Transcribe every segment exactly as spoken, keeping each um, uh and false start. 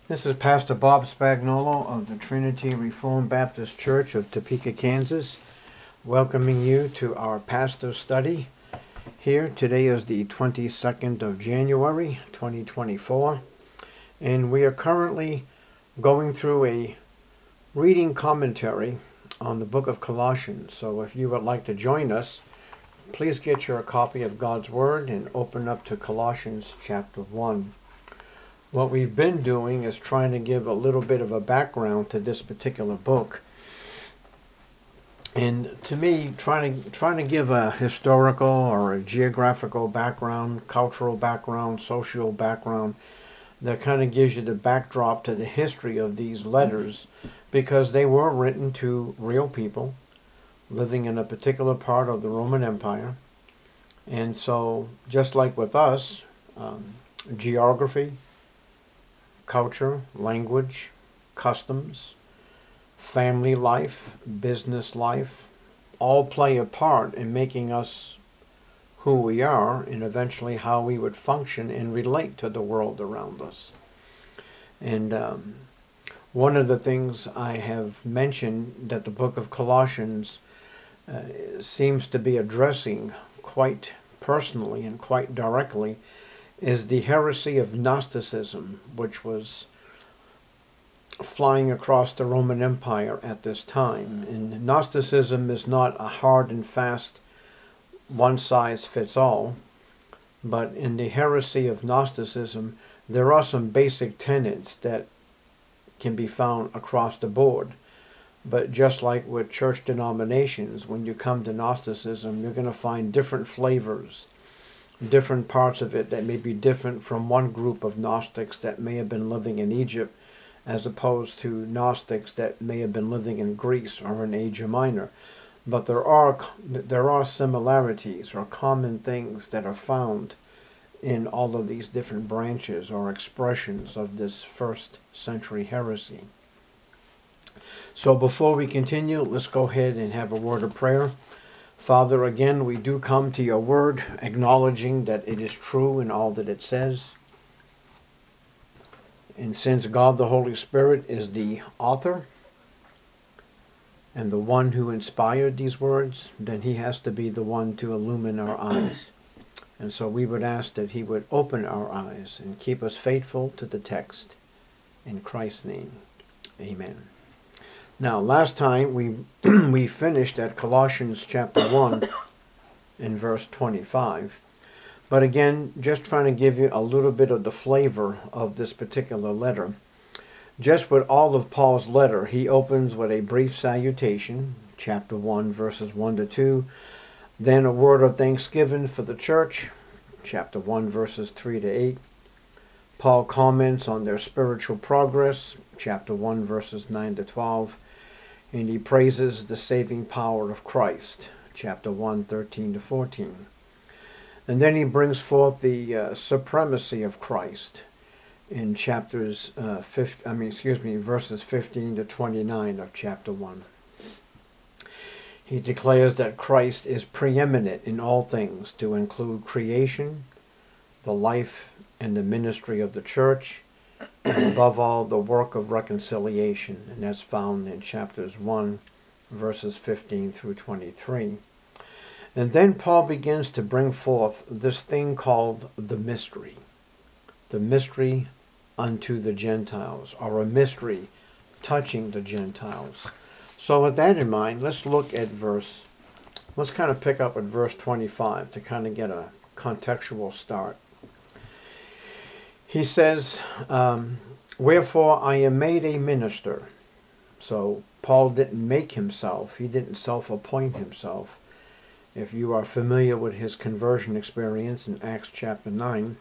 This is Pastor Bob Spagnolo of the Trinity Reformed Baptist Church of Topeka, Kansas, welcoming you to our pastor study here. Today is the twenty-second of January, twenty twenty-four, and we are currently going through a reading commentary on the book of Colossians. So if you would like to join us, please get your copy of God's Word and open up to Colossians chapter one. What we've been doing is trying to give a little bit of a background to this particular book. And to me, trying to, trying to give a historical or a geographical background, cultural background, social background, that kind of gives you the backdrop to the history of these letters, because they were written to real people living in a particular part of the Roman Empire. And so, just like with us, um, geography, culture, language, customs, family life, business life, all play a part in making us who we are and eventually how we would function and relate to the world around us. And um, one of the things I have mentioned that the book of Colossians uh, seems to be addressing quite personally and quite directly is the heresy of Gnosticism, which was flying across the Roman Empire at this time. And Gnosticism is not a hard and fast one-size-fits-all, but in the heresy of Gnosticism, there are some basic tenets that can be found across the board. But just like with church denominations, when you come to Gnosticism, you're going to find different flavors, different parts of it that may be different from one group of Gnostics that may have been living in Egypt, as opposed to Gnostics that may have been living in Greece or in Asia Minor. But there are there are similarities or common things that are found in all of these different branches or expressions of this first century heresy. So before we continue, let's go ahead and have a word of prayer. Father, again, we do come to your word, acknowledging that it is true in all that it says. And since God the Holy Spirit is the author and the one who inspired these words, then he has to be the one to illumine our eyes. And so we would ask that he would open our eyes and keep us faithful to the text. In Christ's name, amen. Now, last time we we finished at Colossians chapter one in verse twenty-five. But again, just trying to give you a little bit of the flavor of this particular letter. Just with all of Paul's letter, he opens with a brief salutation, chapter one, verses one to two. Then a word of thanksgiving for the church, chapter one, verses three to eight. Paul comments on their spiritual progress, chapter one, verses nine to twelve. And he praises the saving power of Christ, chapter one, thirteen to fourteen. And then he brings forth the uh, supremacy of Christ in chapters, uh, fifty, I mean, excuse me, verses fifteen to twenty-nine of chapter one. He declares that Christ is preeminent in all things, to include creation, the life and the ministry of the church, and above all, the work of reconciliation. And that's found in chapters one, verses fifteen through twenty-three. And then Paul begins to bring forth this thing called the mystery. The mystery unto the Gentiles, or a mystery touching the Gentiles. So with that in mind, let's look at verse, let's kind of pick up at verse twenty-five to kind of get a contextual start. He says, um, wherefore I am made a minister. So Paul didn't make himself. He didn't self-appoint himself. If you are familiar with his conversion experience in Acts chapter nine,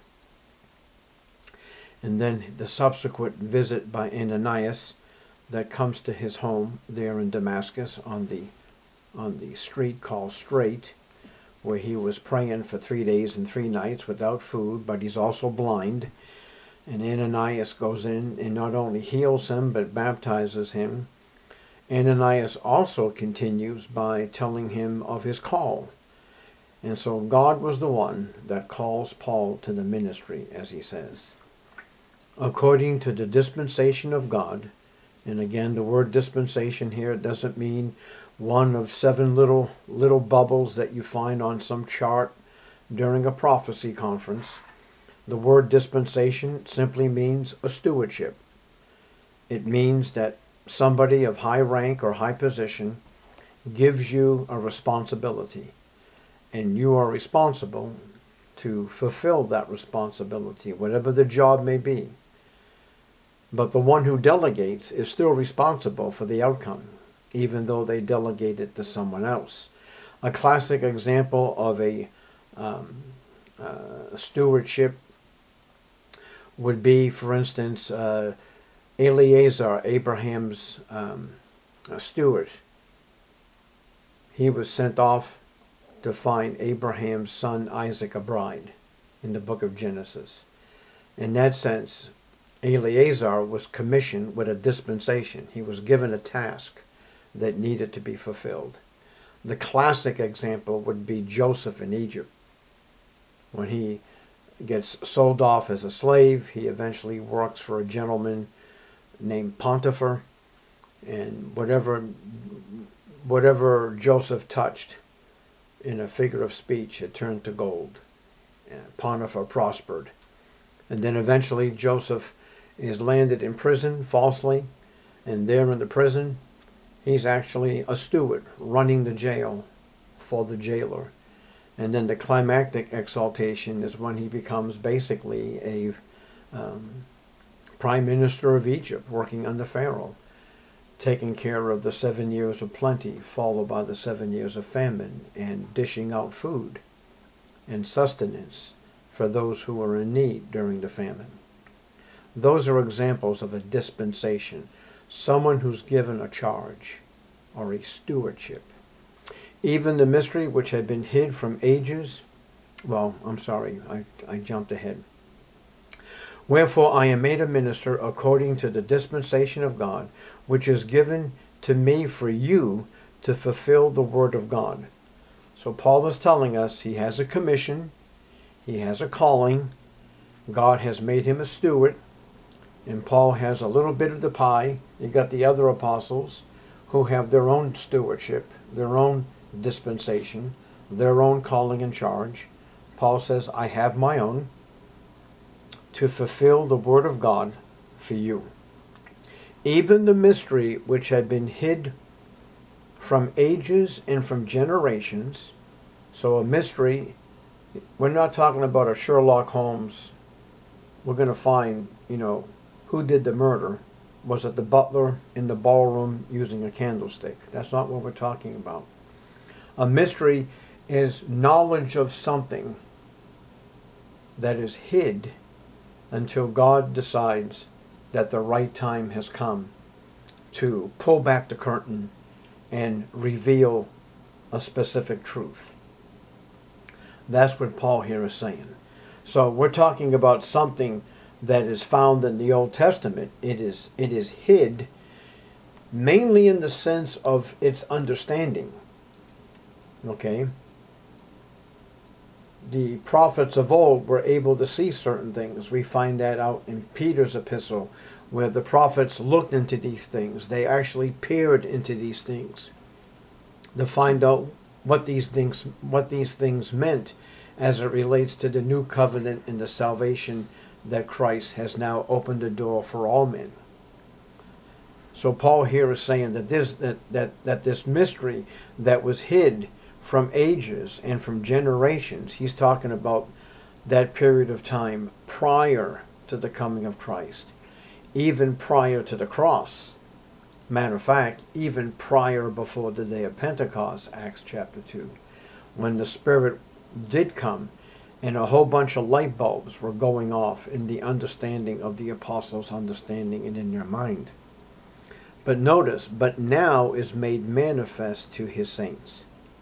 and then the subsequent visit by Ananias that comes to his home there in Damascus on the on the street called Straight, where he was praying for three days and three nights without food, but he's also blind. And Ananias goes in and not only heals him, but baptizes him. Ananias also continues by telling him of his call. And so God was the one that calls Paul to the ministry, as he says. according to the dispensation of God. And again, the word dispensation here doesn't mean one of seven little little bubbles that you find on some chart during a prophecy conference. The word dispensation simply means a stewardship. It means that somebody of high rank or high position gives you a responsibility, and you are responsible to fulfill that responsibility, whatever the job may be. But the one who delegates is still responsible for the outcome, even though they delegate it to someone else. A classic example of a um, uh, stewardship would be, for instance, uh, Eleazar, Abraham's um, steward. He was sent off to find Abraham's son Isaac a bride in the book of Genesis. In that sense, Eleazar was commissioned with a dispensation. He was given a task that needed to be fulfilled. The classic example would be Joseph in Egypt. When he gets sold off as a slave, he eventually works for a gentleman named Potiphar, and whatever whatever Joseph touched, in a figure of speech, it turned to gold. And Potiphar prospered. And then eventually Joseph is landed in prison falsely, and there in the prison he's actually a steward running the jail for the jailer. And then the climactic exaltation is when he becomes basically a um, prime minister of Egypt, working under Pharaoh, taking care of the seven years of plenty, followed by the seven years of famine, and dishing out food and sustenance for those who were in need during the famine. Those are examples of a dispensation, someone who's given a charge or a stewardship. Even the mystery which had been hid from ages, well, I'm sorry, I, I jumped ahead. Wherefore I am made a minister according to the dispensation of God, which is given to me for you to fulfill the word of God. So Paul is telling us he has a commission, he has a calling, God has made him a steward, and Paul has a little bit of the pie. You got the other apostles who have their own stewardship, their own dispensation, their own calling and charge. Paul says, I have my own to fulfill the word of God for you. Even the mystery which had been hid from ages and from generations. So a mystery, we're not talking about a Sherlock Holmes. We're going to find, you know, who did the murder. Was it the butler in the ballroom using a candlestick? That's not what we're talking about. A mystery is knowledge of something that is hid until God decides that the right time has come to pull back the curtain and reveal a specific truth. That's what Paul here is saying. So we're talking about something that is found in the Old Testament. It is, it is hid mainly in the sense of its understanding. Okay? The prophets of old were able to see certain things. We find that out in Peter's epistle, where the prophets looked into these things. They actually peered into these things to find out what these things, what these things meant as it relates to the new covenant and the salvation that Christ has now opened the door for all men. So Paul here is saying that this that, that, that this mystery that was hid from ages and from generations, he's talking about that period of time prior to the coming of Christ, even prior to the cross. Matter of fact, even prior before the day of Pentecost, Acts chapter two, when the Spirit did come and a whole bunch of light bulbs were going off in the understanding of the apostles' understanding and in their mind. But notice, but now is made manifest to his saints,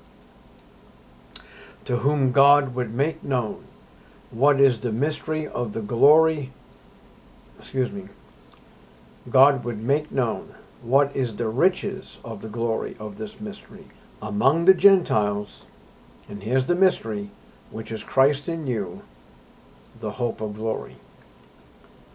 to whom God would make known what is the mystery of the glory, excuse me, God would make known what is the riches of the glory of this mystery among the Gentiles, and here's the mystery, which is Christ in you, the hope of glory.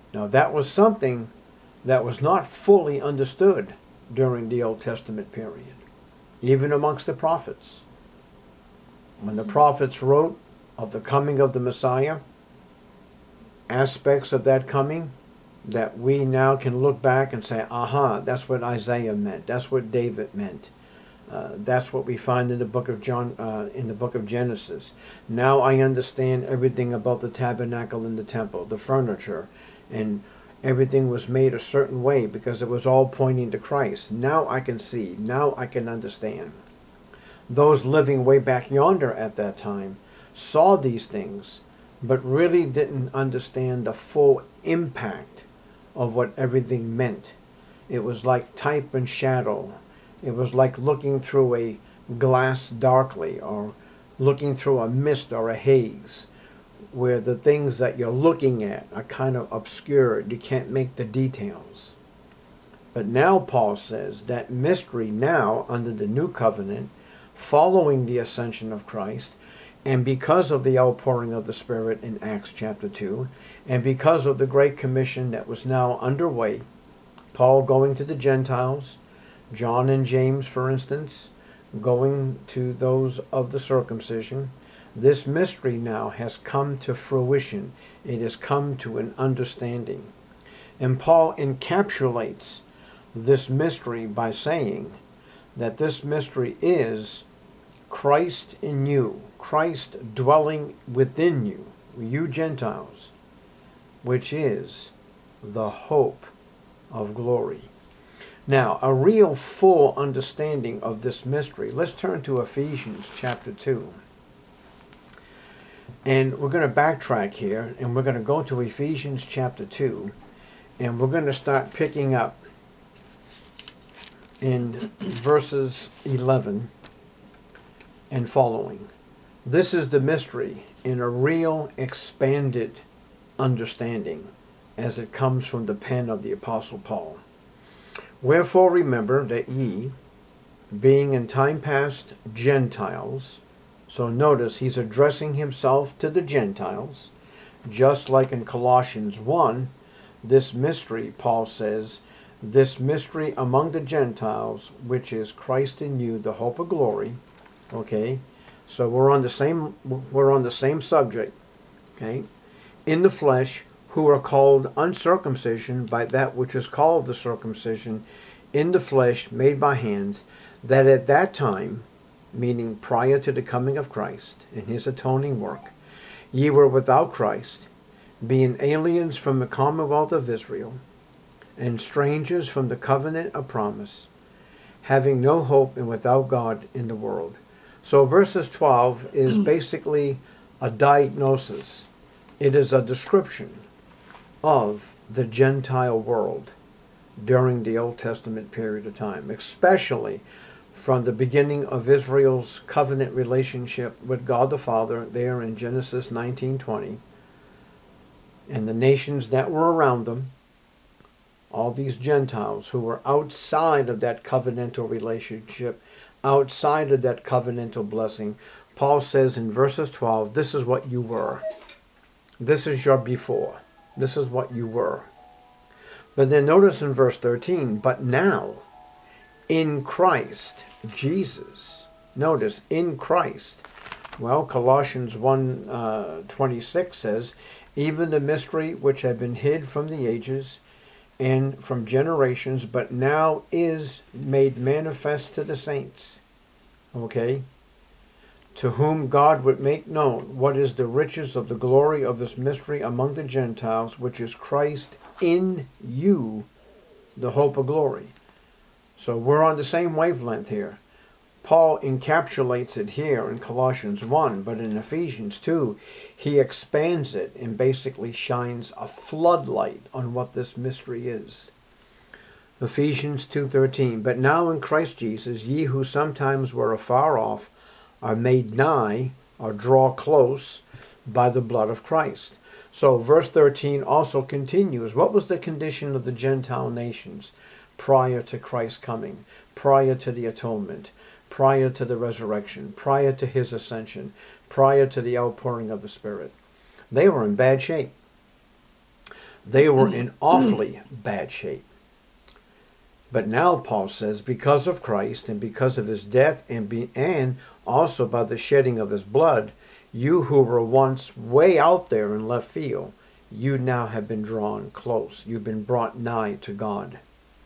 Now that was something that was not fully understood during the Old Testament period, even amongst the prophets. When the prophets wrote of the coming of the Messiah, aspects of that coming that we now can look back and say, aha, that's what Isaiah meant, that's what David meant. Uh, that's what we find in the book of John, uh, in the book of Genesis. Now I understand everything about the tabernacle and the temple, the furniture, and everything was made a certain way because it was all pointing to Christ. Now I can see. Now I can understand. Those living way back yonder at that time saw these things, but really didn't understand the full impact of what everything meant. It was like type and shadow. It was like looking through a glass darkly, or looking through a mist or a haze, where the things that you're looking at are kind of obscured. You can't make the details. But now Paul says that mystery now under the new covenant, following the ascension of Christ, and because of the outpouring of the Spirit in Acts chapter two, and because of the Great Commission that was now underway, Paul going to the Gentiles, John and James, for instance, going to those of the circumcision, this mystery now has come to fruition. It has come to an understanding. And Paul encapsulates this mystery by saying that this mystery is Christ in you, Christ dwelling within you, you Gentiles, which is the hope of glory. Now, a real full understanding of this mystery. Let's turn to Ephesians chapter two. And we're going to backtrack here, and we're going to go to Ephesians chapter two, and we're going to start picking up in verses eleven and following. This is the mystery in a real expanded understanding as it comes from the pen of the Apostle Paul. Wherefore remember that ye, being in time past Gentiles, so notice he's addressing himself to the Gentiles, just like in Colossians one, this mystery, Paul says, this mystery among the Gentiles, which is Christ in you, the hope of glory. Okay, so we're on the same we're on the same subject. Okay, in the flesh, who are called uncircumcision by that which is called the circumcision in the flesh made by hands, that at that time, meaning prior to the coming of Christ and his atoning work, ye were without Christ, being aliens from the commonwealth of Israel, and strangers from the covenant of promise, having no hope and without God in the world. So verses twelve is basically a diagnosis. It is a description of the Gentile world during the Old Testament period of time, especially from the beginning of Israel's covenant relationship with God the Father there in Genesis nineteen twenty, and the nations that were around them, all these Gentiles who were outside of that covenantal relationship, outside of that covenantal blessing. Paul says in verses twelve, this is what you were. This is your before. This is what you were. But then notice in verse thirteen, but now, in Christ Jesus. Notice, in Christ. Well, Colossians one uh, twenty-six says, even the mystery which had been hid from the ages and from generations, but now is made manifest to the saints. Okay? To whom God would make known what is the riches of the glory of this mystery among the Gentiles, which is Christ in you, the hope of glory. So we're on the same wavelength here. Paul encapsulates it here in Colossians one, but in Ephesians two, he expands it and basically shines a floodlight on what this mystery is. Ephesians two thirteen, but now in Christ Jesus, ye who sometimes were afar off, are made nigh, or draw close, by the blood of Christ. So verse thirteen also continues, what was the condition of the Gentile nations prior to Christ's coming, prior to the atonement, prior to the resurrection, prior to his ascension, prior to the outpouring of the Spirit? They were in bad shape. They were in awfully bad shape. But now Paul says, because of Christ and because of his death and, be, and also by the shedding of his blood, you who were once way out there in left field, you now have been drawn close. You've been brought nigh to God.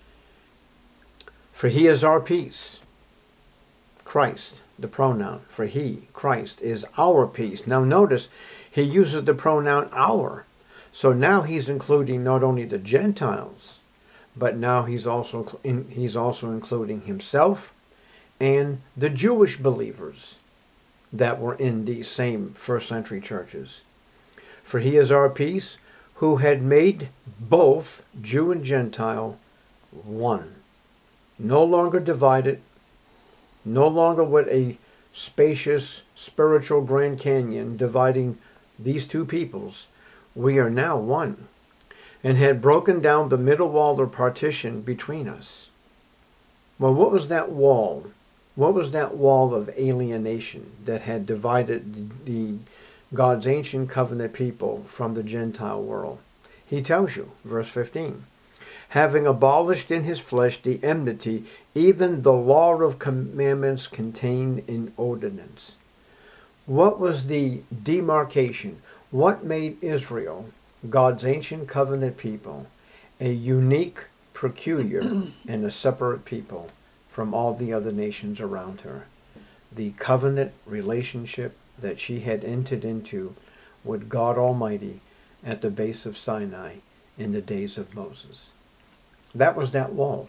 For he is our peace. Christ, the pronoun. For he, Christ, is our peace. Now notice, he uses the pronoun our. So now he's including not only the Gentiles, but now he's also, in, he's also including himself and the Jewish believers that were in these same first century churches. For he is our peace, who had made both Jew and Gentile one. No longer divided, no longer with a spacious spiritual Grand Canyon dividing these two peoples. We are now one, and had broken down the middle wall or partition between us. Well, what was that wall? What was that wall of alienation that had divided the God's ancient covenant people from the Gentile world? He tells you, verse fifteen, having abolished in his flesh the enmity, even the law of commandments contained in ordinance. What was the demarcation? What made Israel, God's ancient covenant people, a unique, peculiar, and a separate people from all the other nations around her? The covenant relationship that she had entered into with God Almighty at the base of Sinai in the days of Moses. That was that wall.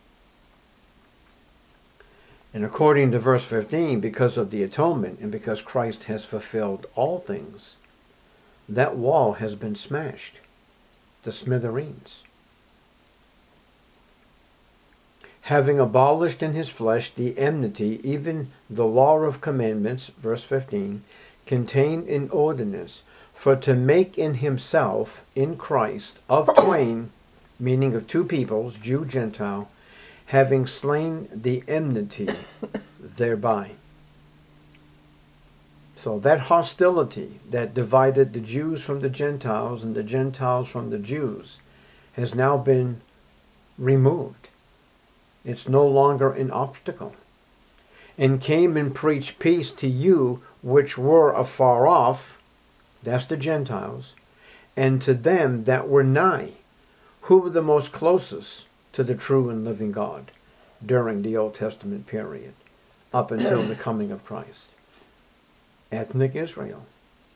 And according to verse fifteen, because of the atonement and because Christ has fulfilled all things, that wall has been smashed to smithereens. Having abolished in his flesh the enmity, even the law of commandments, verse fifteen, contained in ordinance, for to make in himself, in Christ, of twain, meaning of two peoples, Jew, Gentile, having slain the enmity thereby. So that hostility that divided the Jews from the Gentiles and the Gentiles from the Jews has now been removed. It's no longer an obstacle. And came and preached peace to you which were afar off, that's the Gentiles, and to them that were nigh, who were the most closest to the true and living God during the Old Testament period, up until the coming of Christ. Ethnic Israel.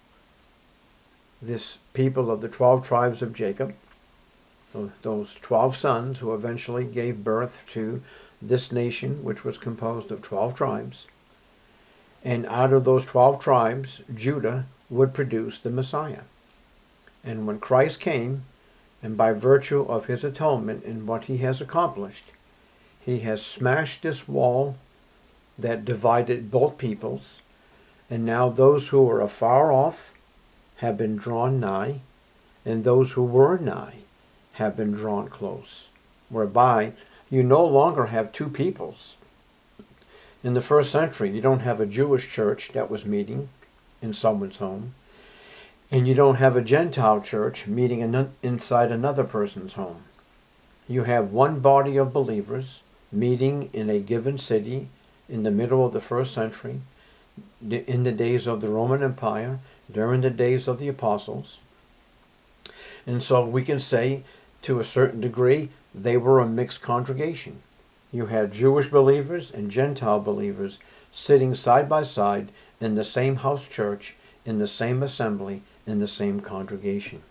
This people of the twelve tribes of Jacob, those twelve sons who eventually gave birth to this nation, which was composed of twelve tribes. And out of those twelve tribes, Judah would produce the Messiah. And when Christ came, and by virtue of his atonement and what he has accomplished, he has smashed this wall that divided both peoples. And now those who were afar off have been drawn nigh, and those who were nigh have been drawn close, whereby you no longer have two peoples. In the first century, you don't have a Jewish church that was meeting in someone's home, and you don't have a Gentile church meeting in, inside another person's home. You have one body of believers meeting in a given city in the middle of the first century, in the days of the Roman Empire, during the days of the apostles. And so we can say, to a certain degree, they were a mixed congregation. You had Jewish believers and Gentile believers sitting side by side in the same house church, in the same assembly, in the same congregation.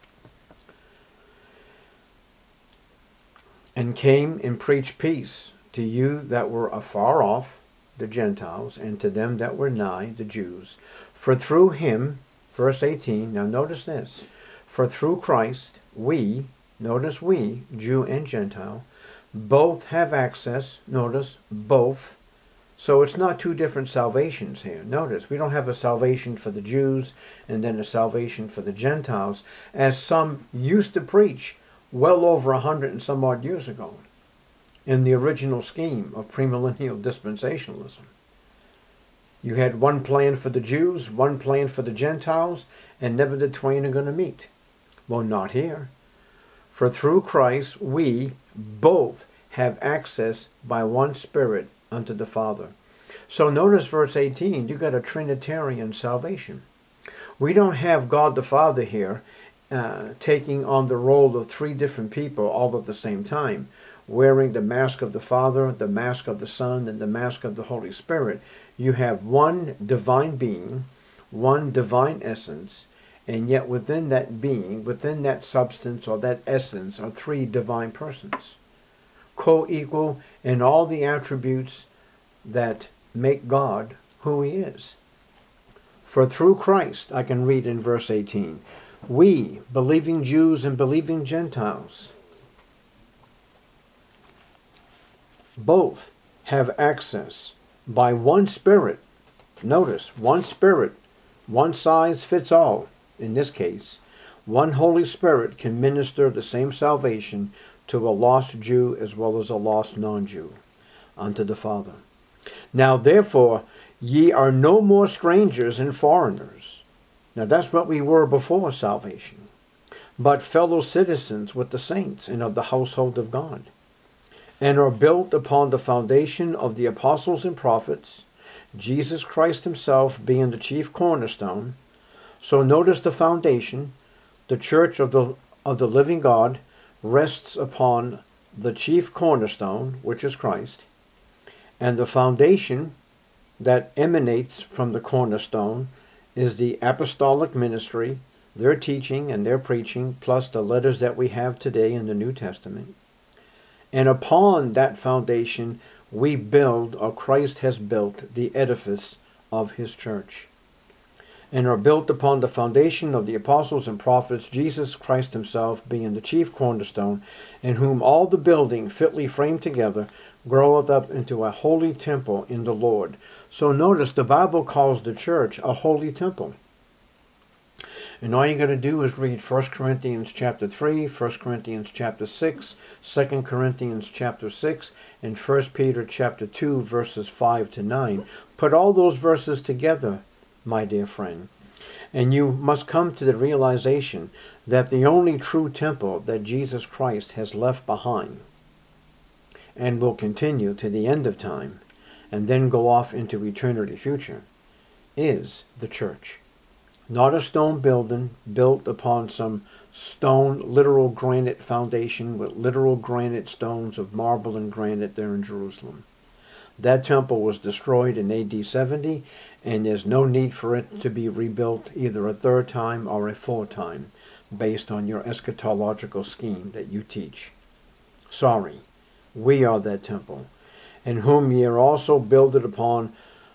And came and preached peace to you that were afar off, the Gentiles, and to them that were nigh, the Jews. For through him, verse eighteen, now notice this, for through Christ, we, notice we, Jew and Gentile, both have access, notice, both. So it's not two different salvations here. Notice, we don't have a salvation for the Jews and then a salvation for the Gentiles, as some used to preach well over a hundred and some odd years ago in the original scheme of premillennial dispensationalism. You had one plan for the Jews, one plan for the Gentiles, and never the twain are going to meet. Well, not here. For through Christ we both have access by one Spirit unto the Father. So notice verse eighteen, you got a Trinitarian salvation. We don't have God the Father here uh, taking on the role of three different people all at the same time, wearing the mask of the Father, the mask of the Son, and the mask of the Holy Spirit. You have one divine being, one divine essence, and yet within that being, within that substance or that essence, are three divine persons, co-equal in all the attributes that make God who he is. For through Christ, I can read in verse eighteen, we, believing Jews and believing Gentiles, both have access by one Spirit. Notice, one Spirit, one size fits all. In this case, one Holy Spirit can minister the same salvation to a lost Jew as well as a lost non-Jew unto the Father. Now therefore, ye are no more strangers and foreigners. Now that's what we were before salvation, but fellow citizens with the saints and of the household of God, and are built upon the foundation of the apostles and prophets, Jesus Christ himself being the chief cornerstone. So notice the foundation, the church of the, of the living God, rests upon the chief cornerstone, which is Christ, and the foundation that emanates from the cornerstone is the apostolic ministry, their teaching and their preaching, plus the letters that we have today in the New Testament. And upon that foundation we build, or Christ has built, the edifice of his church, and are built upon the foundation of the apostles and prophets, Jesus Christ himself being the chief cornerstone, in whom all the building fitly framed together groweth up into a holy temple in the Lord. So notice the Bible calls the church a holy temple. And all you got to do is read First Corinthians chapter three, First Corinthians chapter six, Second Corinthians chapter six, and First Peter chapter two, verses five to nine. Put all those verses together, my dear friend, and you must come to the realization that the only true temple that Jesus Christ has left behind and will continue to the end of time and then go off into eternity future is the church. Not a stone building built upon some stone, literal granite foundation with literal granite stones of marble and granite there in Jerusalem. That temple was destroyed in A D seventy, and there's no need for it to be rebuilt either a third time or a fourth time, based on your eschatological scheme that you teach. Sorry, we are that temple, in whom ye are also builded upon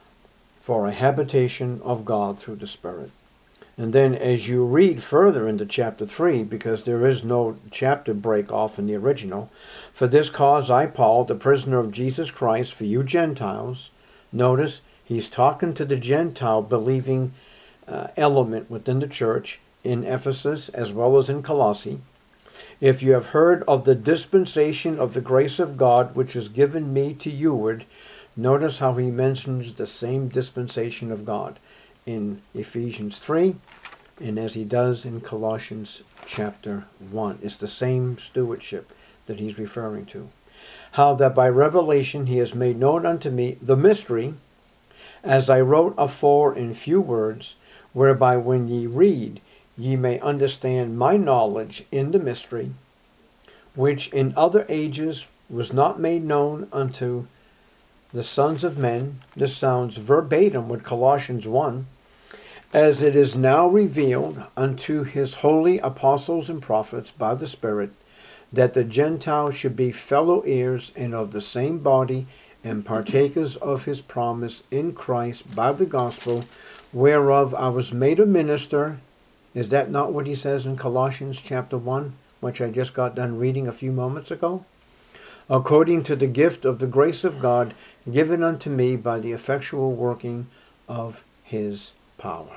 for a habitation of God through the Spirit. And then as you read further into chapter three, because there is no chapter break off in the original, for this cause I, Paul, the prisoner of Jesus Christ, for you Gentiles. Notice, he's talking to the Gentile believing uh, element within the church in Ephesus as well as in Colossae. If you have heard of the dispensation of the grace of God which is given me to youward, notice how he mentions the same dispensation of God in Ephesians three, and as he does in Colossians chapter one. It's the same stewardship that he's referring to. How that by revelation he has made known unto me the mystery, as I wrote afore in few words, whereby when ye read, ye may understand my knowledge in the mystery, which in other ages was not made known unto the sons of men. This sounds verbatim with Colossians one. As it is now revealed unto his holy apostles and prophets by the Spirit, that the Gentiles should be fellow heirs and of the same body, and partakers of his promise in Christ by the gospel, whereof I was made a minister. Is that not what he says in Colossians chapter one, which I just got done reading a few moments ago? According to the gift of the grace of God, given unto me by the effectual working of his power.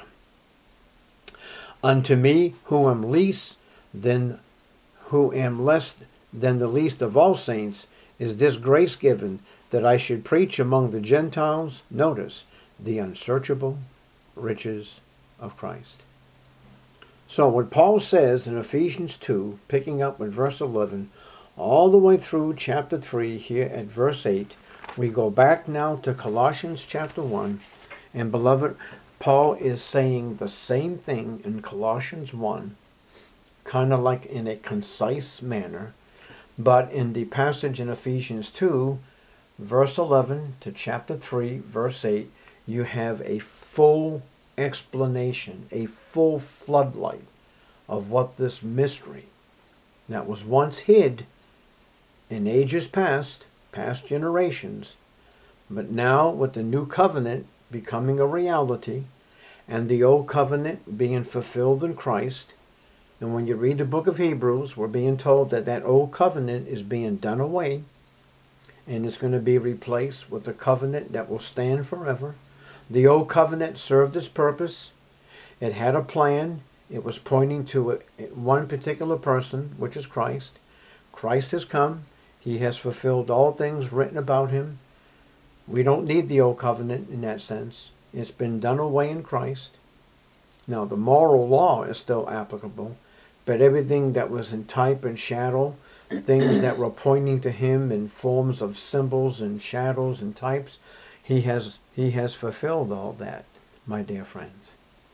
Unto me, who am least than who am less than the least of all saints, is this grace given, that I should preach among the Gentiles, notice, the unsearchable riches of Christ. So what Paul says in Ephesians two, picking up with verse eleven, all the way through chapter three here at verse eight, we go back now to Colossians chapter one, and beloved, Paul is saying the same thing in Colossians one, kind of like in a concise manner, but in the passage in Ephesians two, verse eleven to chapter three, verse eight, you have a full explanation, a full floodlight of what this mystery that was once hid in ages past, past generations, but now with the new covenant becoming a reality and the old covenant being fulfilled in Christ. And when you read the book of Hebrews, we're being told that that old covenant is being done away and it's going to be replaced with a covenant that will stand forever. The old covenant served its purpose. It had a plan. It was pointing to a, one particular person, which is Christ. Christ has come. He has fulfilled all things written about him. We don't need the old covenant in that sense. It's been done away in Christ. Now, the moral law is still applicable, but everything that was in type and shadow, things that were pointing to him in forms of symbols and shadows and types, he has he has fulfilled all that, my dear friends.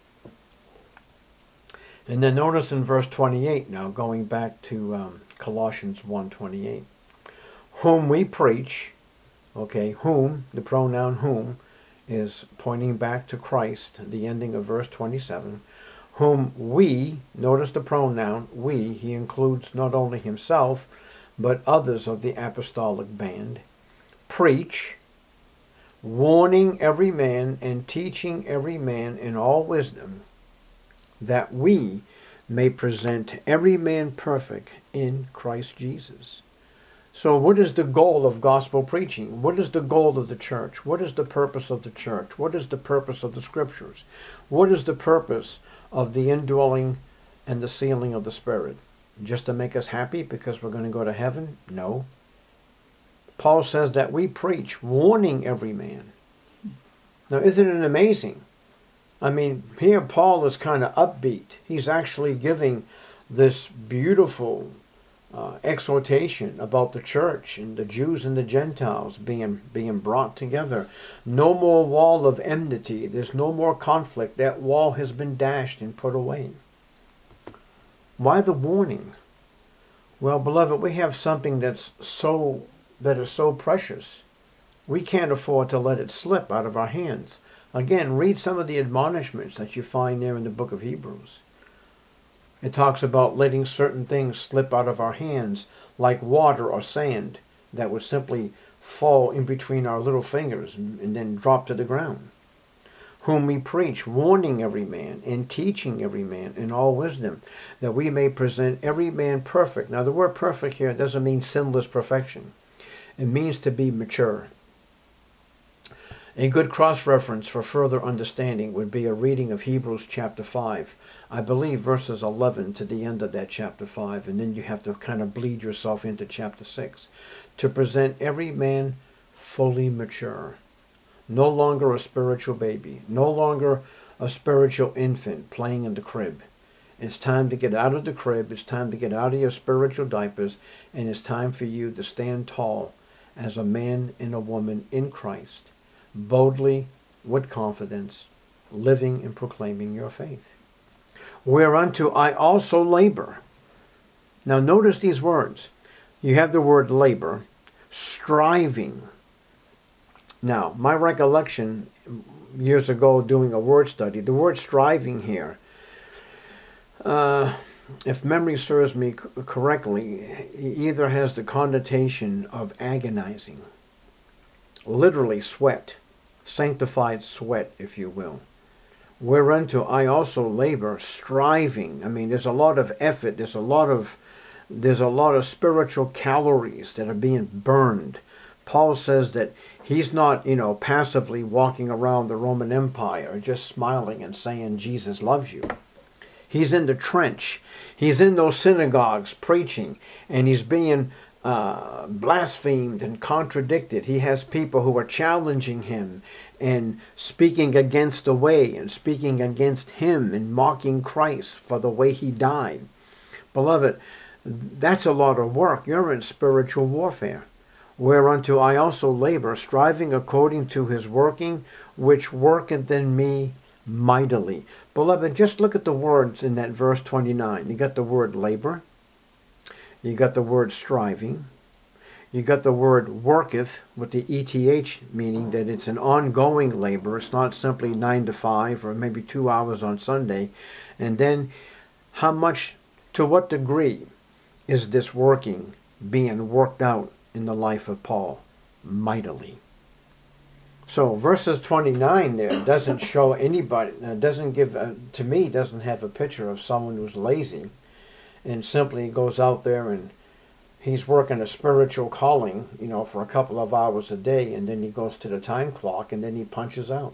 And then notice in verse twenty-eight now, going back to um, Colossians one twenty-eight, whom we preach, okay, whom, the pronoun whom, is pointing back to Christ, the ending of verse twenty-seven, whom we, notice the pronoun we, he includes not only himself, but others of the apostolic band, preach, warning every man and teaching every man in all wisdom, that we may present every man perfect in Christ Jesus. So what is the goal of gospel preaching? What is the goal of the church? What is the purpose of the church? What is the purpose of the scriptures? What is the purpose of the indwelling and the sealing of the Spirit? Just to make us happy because we're going to go to heaven? No. Paul says that we preach, warning every man. Now, isn't it amazing? I mean, here Paul is kind of upbeat. He's actually giving this beautiful uh, exhortation about the church and the Jews and the Gentiles being, being brought together. No more wall of enmity. There's no more conflict. That wall has been dashed and put away. Why the warning? Well, beloved, we have something that's so that is so precious. We can't afford to let it slip out of our hands. Again, read some of the admonishments that you find there in the book of Hebrews. It talks about letting certain things slip out of our hands, like water or sand, that would simply fall in between our little fingers and then drop to the ground. Whom we preach, warning every man and teaching every man in all wisdom, that we may present every man perfect. Now, the word perfect here doesn't mean sinless perfection. It means to be mature. A good cross-reference for further understanding would be a reading of Hebrews chapter five. I believe verses eleven to the end of that chapter five, and then you have to kind of bleed yourself into chapter six. To present every man fully mature. No longer a spiritual baby. No longer a spiritual infant playing in the crib. It's time to get out of the crib. It's time to get out of your spiritual diapers. And it's time for you to stand tall as a man and a woman in Christ, boldly, with confidence, living and proclaiming your faith. Whereunto I also labor. Now notice these words. You have the word labor, striving. Now, my recollection years ago doing a word study, the word striving here, uh, if memory serves me correctly, either has the connotation of agonizing, literally sweat, sanctified sweat, if you will. Whereunto I also labor, striving. I mean, there's a lot of effort, there's a lot of, there's a lot of spiritual calories that are being burned. Paul says that he's not, you know, passively walking around the Roman Empire just smiling and saying Jesus loves you. He's in the trench. He's in those synagogues preaching, and he's being uh, blasphemed and contradicted. He has people who are challenging him and speaking against the way and speaking against him and mocking Christ for the way he died. Beloved, that's a lot of work. You're in spiritual warfare. Whereunto I also labor, striving according to his working, which worketh in me mightily. Beloved, just look at the words in that verse twenty-nine. You got the word labor. You got the word striving. You got the word worketh with the E T H, meaning that it's an ongoing labor. It's not simply nine to five or maybe two hours on Sunday. And then how much, to what degree is this working being worked out in the life of Paul? Mightily. So verses twenty-nine there doesn't show anybody, uh, doesn't give, uh, to me, doesn't have a picture of someone who's lazy and simply goes out there and he's working a spiritual calling, you know, for a couple of hours a day, and then he goes to the time clock and then he punches out.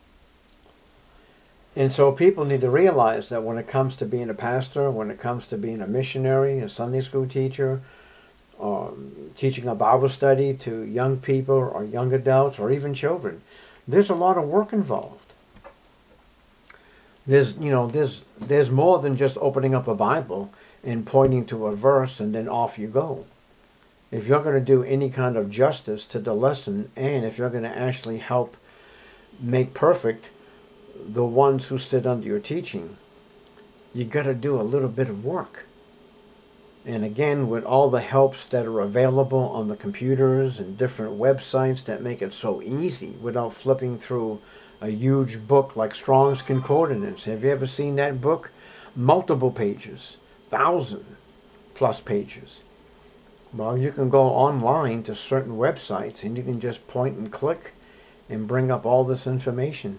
And so people need to realize that when it comes to being a pastor, when it comes to being a missionary, a Sunday school teacher, Um, teaching a Bible study to young people or young adults or even children, there's a lot of work involved. There's, you know, there's there's more than just opening up a Bible and pointing to a verse and then off you go. If you're going to do any kind of justice to the lesson, and if you're going to actually help make perfect the ones who sit under your teaching, you got to do a little bit of work. And again, with all the helps that are available on the computers and different websites that make it so easy without flipping through a huge book like Strong's Concordance. Have you ever seen that book? Multiple pages, thousand plus pages. Well, you can go online to certain websites and you can just point and click and bring up all this information.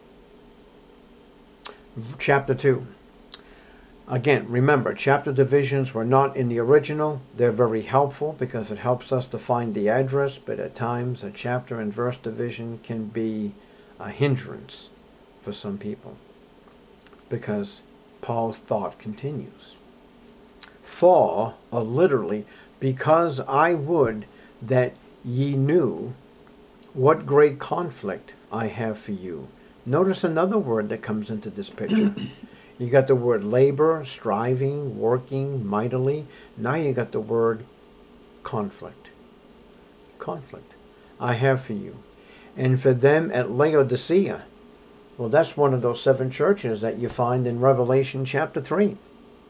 Chapter two. Again, remember, chapter divisions were not in the original. They're very helpful because it helps us to find the address, but at times a chapter and verse division can be a hindrance for some people because Paul's thought continues. For, or literally, because I would that ye knew what great conflict I have for you. Notice another word that comes into this picture. You got the word labor, striving, working mightily. Now you got the word conflict. Conflict. I have for you. And for them at Laodicea. Well, that's one of those seven churches that you find in Revelation chapter three.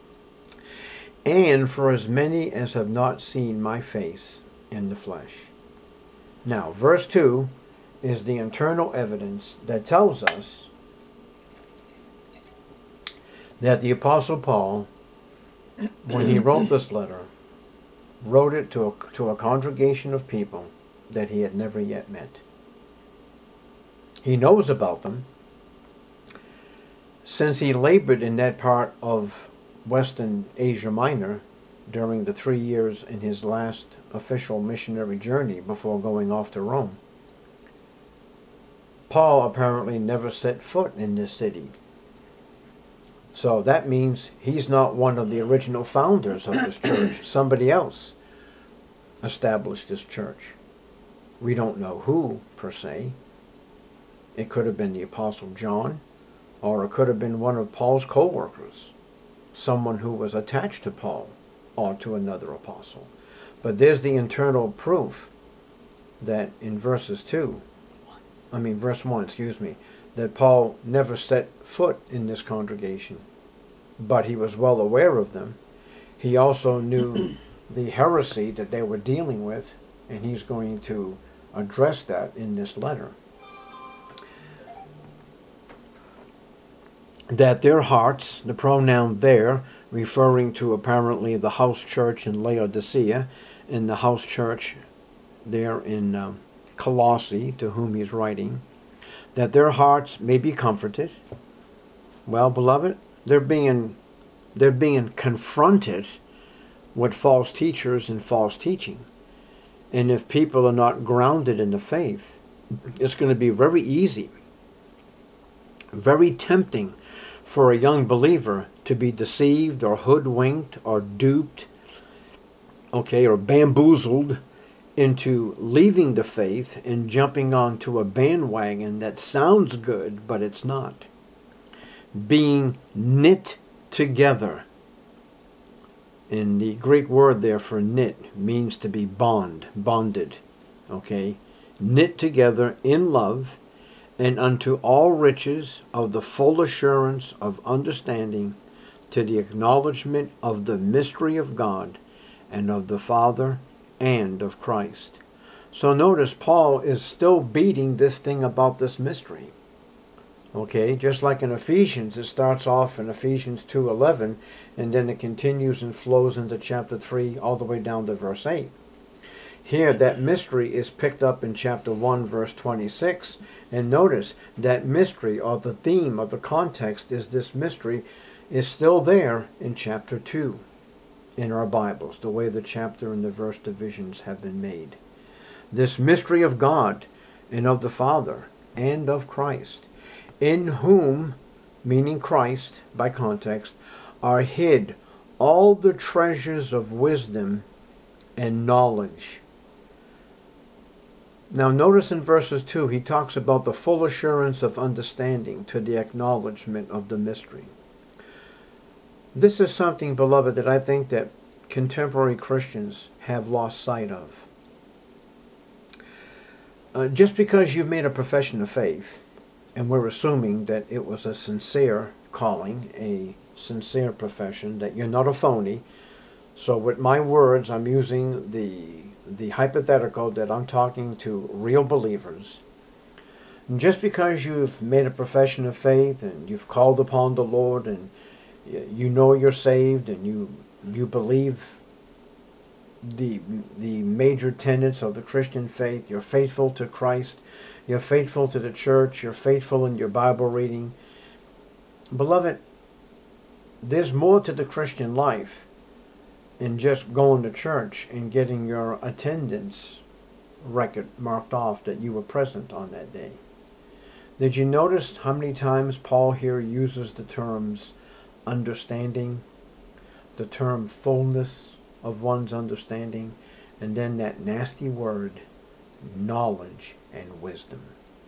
And for as many as have not seen my face in the flesh. Now, verse two is the internal evidence that tells us that the Apostle Paul, when he wrote this letter, wrote it to a, to a congregation of people that he had never yet met. He knows about them. Since he labored in that part of Western Asia Minor during the three years in his last official missionary journey before going off to Rome, Paul apparently never set foot in this city. So that means he's not one of the original founders of this church. Somebody else established this church. We don't know who, per se. It could have been the Apostle John, or it could have been one of Paul's co-workers, someone who was attached to Paul or to another apostle. But there's the internal proof that in verses two, I mean verse one, excuse me, that Paul never set foot in this congregation, but he was well aware of them. He also knew the heresy that they were dealing with, and he's going to address that in this letter. That their hearts, the pronoun there, referring to apparently the house church in Laodicea, and the house church there in um, Colossae, to whom he's writing, that their hearts may be comforted. Well, beloved, they're being they're being confronted with false teachers and false teaching. And if people are not grounded in the faith, it's going to be very easy, very tempting for a young believer to be deceived or hoodwinked or duped, okay, or bamboozled into leaving the faith and jumping onto a bandwagon that sounds good, but it's not. Being knit together. And the Greek word there for knit means to be bond, bonded. Okay? Knit together in love, and unto all riches of the full assurance of understanding, to the acknowledgement of the mystery of God, and of the Father, and of Christ. So notice Paul is still beating this thing about this mystery. Okay, just like in Ephesians, it starts off in Ephesians two eleven, and then it continues and flows into chapter three all the way down to verse eight. Here, that mystery is picked up in chapter one, verse twenty-six, and notice that mystery, or the theme of the context is this mystery, is still there in chapter two in our Bibles, the way the chapter and the verse divisions have been made. This mystery of God and of the Father and of Christ, in whom, meaning Christ by context, are hid all the treasures of wisdom and knowledge. Now notice in verses two, he talks about the full assurance of understanding to the acknowledgement of the mystery. This is something, beloved, that I think that contemporary Christians have lost sight of. Uh, just because you've made a profession of faith, and we're assuming that it was a sincere calling, a sincere profession, that you're not a phony. So with my words, I'm using the, the hypothetical that I'm talking to real believers. And just because you've made a profession of faith, and you've called upon the Lord, and you know you're saved, and you you believe the the major tenets of the Christian faith, you're faithful to Christ, you're faithful to the church, you're faithful in your Bible reading. Beloved, there's more to the Christian life than just going to church and getting your attendance record marked off that you were present on that day. Did you notice how many times Paul here uses the terms understanding, the term fullness of one's understanding, and then that nasty word, knowledge and wisdom?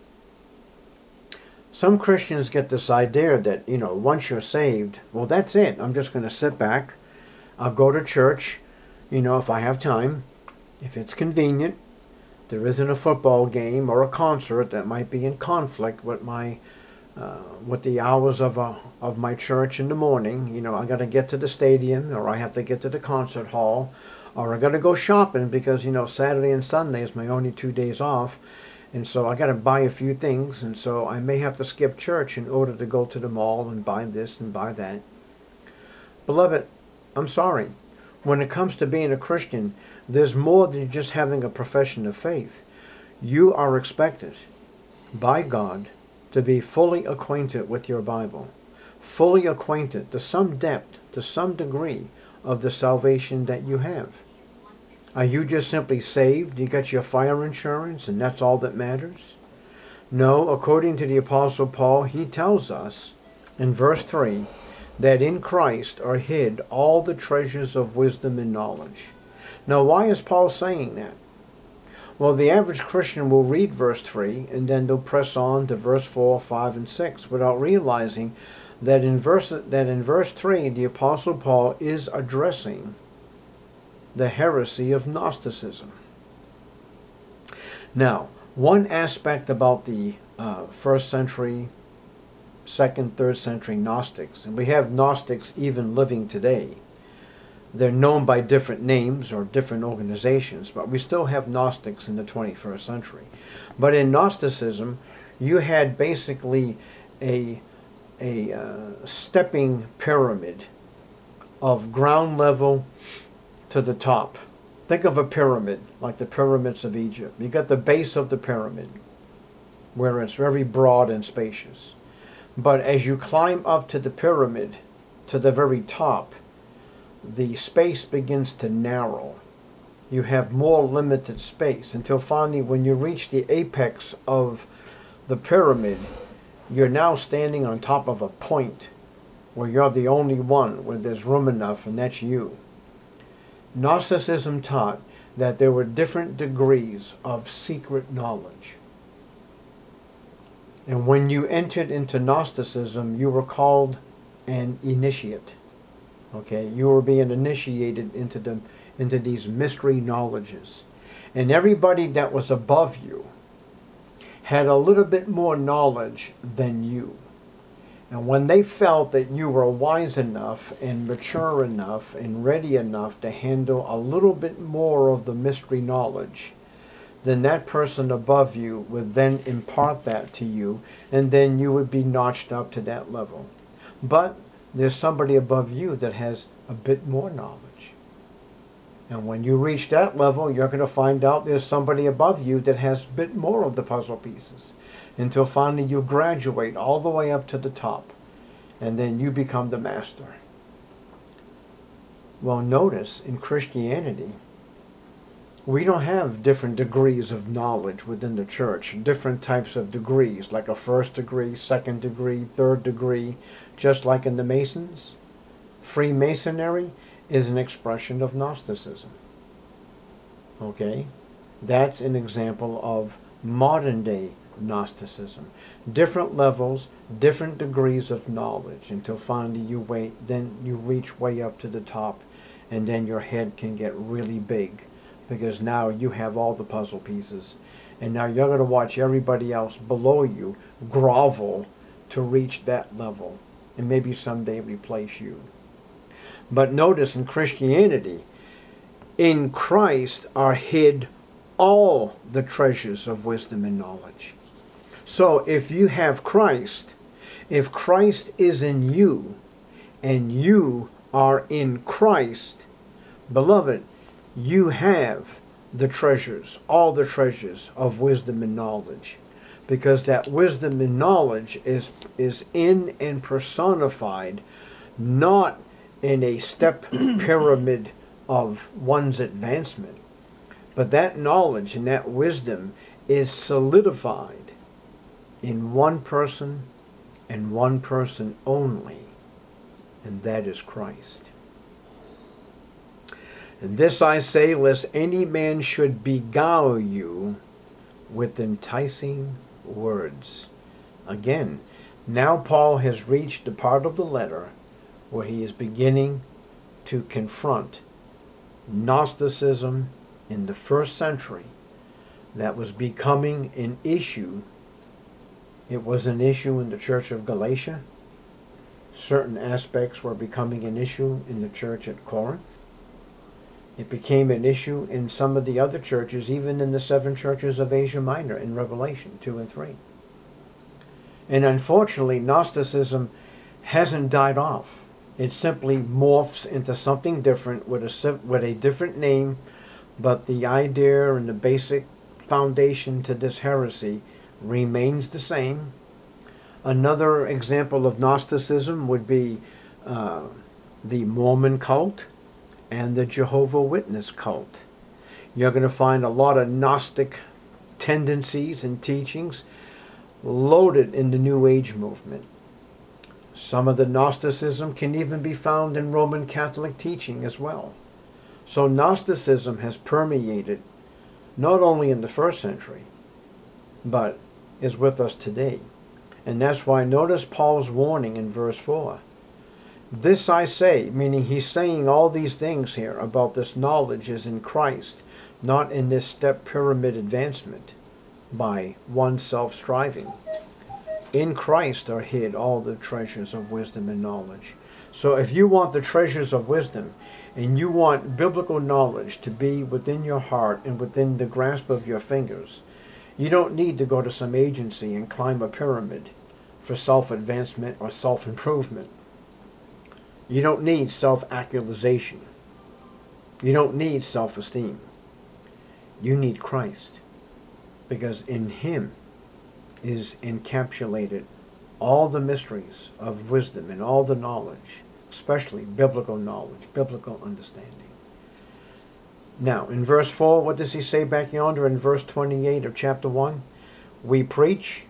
Some Christians get this idea that, you know, once you're saved, well, that's it. I'm just going to sit back. I'll go to church, you know, if I have time, if it's convenient. There isn't a football game or a concert that might be in conflict with my Uh, with the hours of a, of my church in the morning. You know, I got to get to the stadium, or I have to get to the concert hall, or I got to go shopping because, you know, Saturday and Sunday is my only two days off, and so I got to buy a few things, and so I may have to skip church in order to go to the mall and buy this and buy that. Beloved, I'm sorry. When it comes to being a Christian, there's more than just having a profession of faith. You are expected by God to be fully acquainted with your Bible, fully acquainted to some depth, to some degree of the salvation that you have. Are you just simply saved? You got your fire insurance and that's all that matters? No, according to the Apostle Paul, he tells us in verse three that in Christ are hid all the treasures of wisdom and knowledge. Now, why is Paul saying that? Well, the average Christian will read verse three, and then they'll press on to verse four, five, and six, without realizing that in verse, that in verse three, the Apostle Paul is addressing the heresy of Gnosticism. Now, one aspect about the uh, first century, second, third century Gnostics, and we have Gnostics even living today. They're known by different names or different organizations, but we still have Gnostics in the twenty-first century. But in Gnosticism, you had basically a, a uh, stepping pyramid of ground level to the top. Think of a pyramid, like the pyramids of Egypt. You got the base of the pyramid, where it's very broad and spacious. But as you climb up to the pyramid, to the very top, the space begins to narrow. You have more limited space until finally when you reach the apex of the pyramid, you're now standing on top of a point where you're the only one, where there's room enough, and that's you. Gnosticism taught that there were different degrees of secret knowledge. And when you entered into Gnosticism, you were called an initiate. Okay, you were being initiated into the into these mystery knowledges. And everybody that was above you had a little bit more knowledge than you. And when they felt that you were wise enough and mature enough and ready enough to handle a little bit more of the mystery knowledge, then that person above you would then impart that to you, and then you would be notched up to that level. But there's somebody above you that has a bit more knowledge. And when you reach that level, you're going to find out there's somebody above you that has a bit more of the puzzle pieces, until finally you graduate all the way up to the top, and then you become the master. Well, notice in Christianity, we don't have different degrees of knowledge within the church, different types of degrees, like a first degree, second degree, third degree, just like in the Masons. Freemasonry is an expression of Gnosticism. Okay? That's an example of modern day Gnosticism. Different levels, different degrees of knowledge, until finally you wait, then you reach way up to the top, and then your head can get really big, because now you have all the puzzle pieces, and now you're going to watch everybody else below you grovel to reach that level, and maybe someday replace you. But notice in Christianity, in Christ are hid all the treasures of wisdom and knowledge. So if you have Christ, if Christ is in you, and you are in Christ, beloved, you have the treasures, all the treasures of wisdom and knowledge. Because that wisdom and knowledge is, is in and personified, not in a step pyramid of one's advancement, but that knowledge and that wisdom is solidified in one person and one person only, and that is Christ. And this I say, lest any man should beguile you with enticing words. Again, now Paul has reached the part of the letter where he is beginning to confront Gnosticism in the first century that was becoming an issue. It was an issue in the church of Galatia. Certain aspects were becoming an issue in the church at Corinth. It became an issue in some of the other churches, even in the seven churches of Asia Minor in Revelation two and three. And unfortunately, Gnosticism hasn't died off. It simply morphs into something different with a, with a different name, but the idea and the basic foundation to this heresy remains the same. Another example of Gnosticism would be uh, the Mormon cult and the Jehovah's Witness cult. You're going to find a lot of Gnostic tendencies and teachings loaded in the New Age movement. Some of the Gnosticism can even be found in Roman Catholic teaching as well. So Gnosticism has permeated not only in the first century, but is with us today. And that's why notice Paul's warning in verse four. This I say, meaning he's saying all these things here about this knowledge is in Christ, not in this step pyramid advancement by oneself striving. In Christ are hid all the treasures of wisdom and knowledge. So if you want the treasures of wisdom, and you want biblical knowledge to be within your heart and within the grasp of your fingers, you don't need to go to some agency and climb a pyramid for self-advancement or self-improvement. You don't need self-actualization. You don't need self-esteem. You need Christ, because in Him is encapsulated all the mysteries of wisdom and all the knowledge, especially biblical knowledge, biblical understanding. Now, in verse four, what does he say back yonder in verse twenty-eight of chapter one? We preach,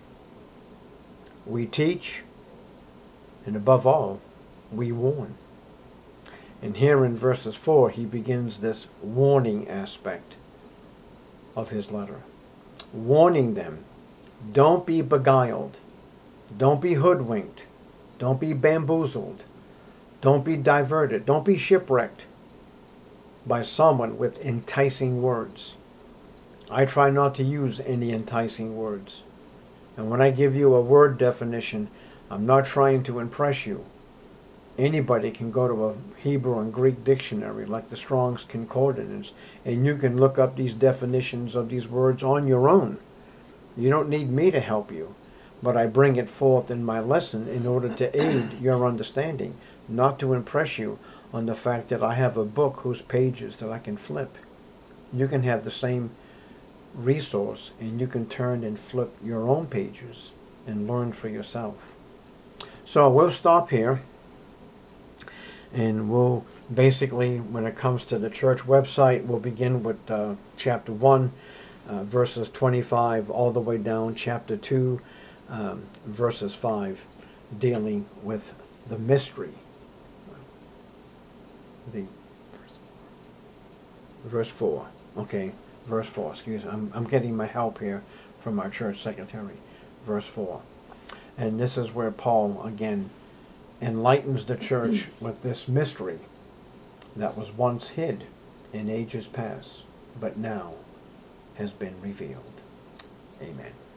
we teach, and above all, we warn. And here in verses four, he begins this warning aspect of his letter. Warning them, don't be beguiled, don't be hoodwinked, don't be bamboozled, don't be diverted, don't be shipwrecked by someone with enticing words. I try not to use any enticing words. And when I give you a word definition, I'm not trying to impress you. Anybody can go to a Hebrew and Greek dictionary like the Strong's Concordance, and you can look up these definitions of these words on your own. You don't need me to help you, but I bring it forth in my lesson in order to aid your understanding, not to impress you on the fact that I have a book whose pages that I can flip. You can have the same resource, and you can turn and flip your own pages and learn for yourself. So we'll stop here, and we'll basically, when it comes to the church website, we'll begin with uh, chapter one, uh, verses twenty-five all the way down, chapter two, um, verses five, dealing with the mystery. The verse four, okay, verse four, excuse me, I'm, I'm getting my help here from our church secretary, verse four. And this is where Paul, again, enlightens the church with this mystery that was once hid in ages past, but now has been revealed. Amen.